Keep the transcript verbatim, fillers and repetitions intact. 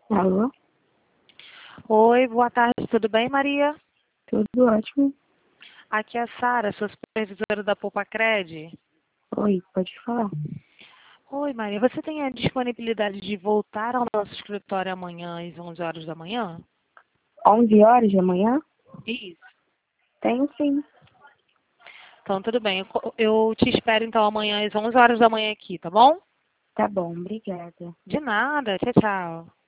Alô? Oi, boa tarde, tudo bem, Maria? Tudo ótimo. Aqui é a Sara, sua supervisora da Poupa Cred. Oi, pode falar. Oi, Maria, você tem a disponibilidade de voltar ao nosso escritório amanhã às onze horas da manhã? onze horas da manhã? Isso. Tenho sim. Então, tudo bem. Eu co- Eu te espero, então, amanhã às onze horas da manhã aqui, tá bom? Tá bom, obrigada. De nada. Tchau, tchau.